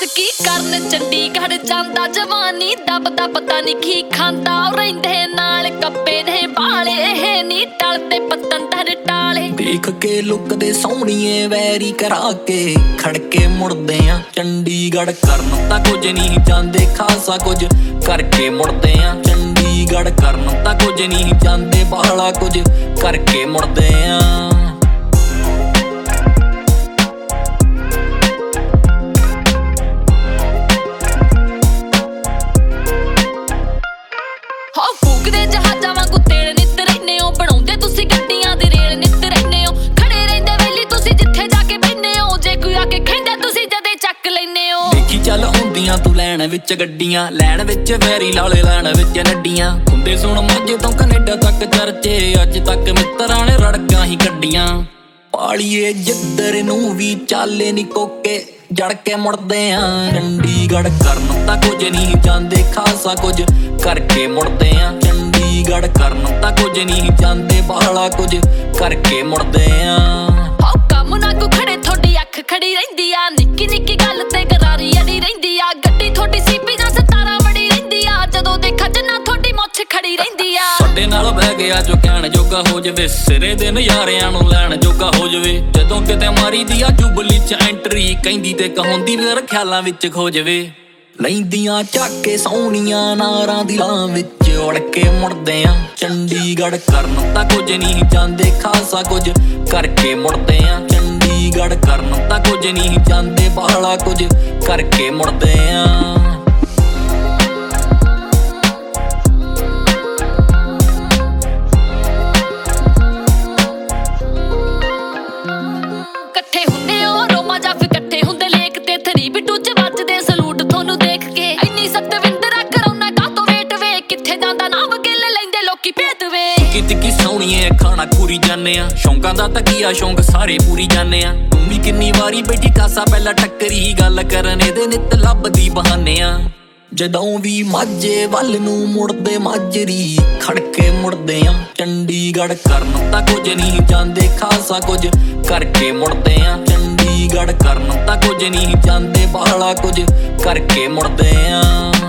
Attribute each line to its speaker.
Speaker 1: की करन चंडीगढ़ जांदा जवानी दबदा पता नहीं की खांदा रहिंदे नाल कप्पे ने बाले है नी टलते पतंदर टाले
Speaker 2: देख के लुकदे सोहणीए वैरी करा के खड़के मुड़दे आ चंडीगढ़ करन तां कुछ नहीं जांदे खासा कुछ करके मुड़दे आ चंडीगढ़ करन तां कुछ नहीं जांदे बाला कुछ करके मुड़दे आ चल आउंदियां तू लैन विच गड्डियां लैन विच वैरी लाले लैन विच नड्डियां हुंदे सुण माझे तो कनेडा तक चर्चे अज तक मित्तरां ने रड़कां ही कड्डियां पालिए जिद्दर नूं वी चाले नी कोके जड़ के मुड़दे आ चंडीगढ़ करन तां कुछ नहीं जांदे खासा कुछ करके मुड़दे आ चंडीगढ़ करन तां कुछ नहीं जांदे बाला कुछ करके मुड़दे आ
Speaker 1: कम ना को खड़े थोड़ी अख खड़ी रहिंदी आ निक्की निक्की गल ते गरारी अड़ी रहिंदी आ गड्डी थोड़ी सीपी जा 17 बड़ी रहिंदी आ जदों देखा जन्ना थोड़ी मुੱਛ खड़ी रहिंदी आ
Speaker 2: ਸਾਡੇ ਨਾਲ ਬਹਿ ਗਿਆ ਜੋ ਕਹਿਣ ਜੋਗਾ ਹੋ ਜਵੇ ਸਿਰੇ ਦੇ ਨਜ਼ਾਰਿਆਂ ਨੂੰ ਲੈਣ ਜੋਗਾ ਹੋ ਜਵੇ ਜਦੋਂ ਕਿਤੇ ਮਾਰੀ ਦੀ ਆ ਜੁਬਲੀ ਚ ਐਂਟਰੀ ਕਹਿੰਦੀ ਤੇ ਕਹਾਉਂਦੀ ਫਿਰ ਖਿਆਲਾਂ ਵਿੱਚ ਖੋ ਜਵੇ ਲੈਂਦੀਆਂ ਚੱਕੇ ਸੋਹਣੀਆਂ ਨਾਰਾਂ ਦੀ ਲਾਂ ਵਿੱਚ ਉੜ ਕੇ ਮੁੜਦੇ ਆ ਚੰਡੀਗੜ੍ਹ ਕਰਨ ਤਾਂ ਕੁਝ ਨਹੀਂ ਜਾਂਦੇ ਖਾਸਾ ਕੁਝ ਕਰਕੇ ਮੁੜਦੇ ਆ ਚੰਡੀਗੜ੍ਹ ਕਰਨ ਤਾਂ ਕੁਝ ਨਹੀਂ ਜਾਂਦੇ ਬਾਲਾ ਕੁਝ ਕਰਕੇ ਮੁੜਦੇ ਆ तिक्की सोहणीए खाना पूरी जाने आ शौंकां दा तकिया शौंक सारे पूरी जाने आ तूं भी किन्नी वारी बैठी कासा पहला टक्करी गल करन इहदे नित लभदी बहाने आ जदों भी माझे वल नूं मुड़दे माजरी खड़के मुड़दे आ चंडीगढ़ करन तां कुछ नहीं जांदे खासा कुछ करके मुड़दे आ चंडीगढ़ करन तां कुछ नहीं जांदे बाला कुछ करके मुड़दे आ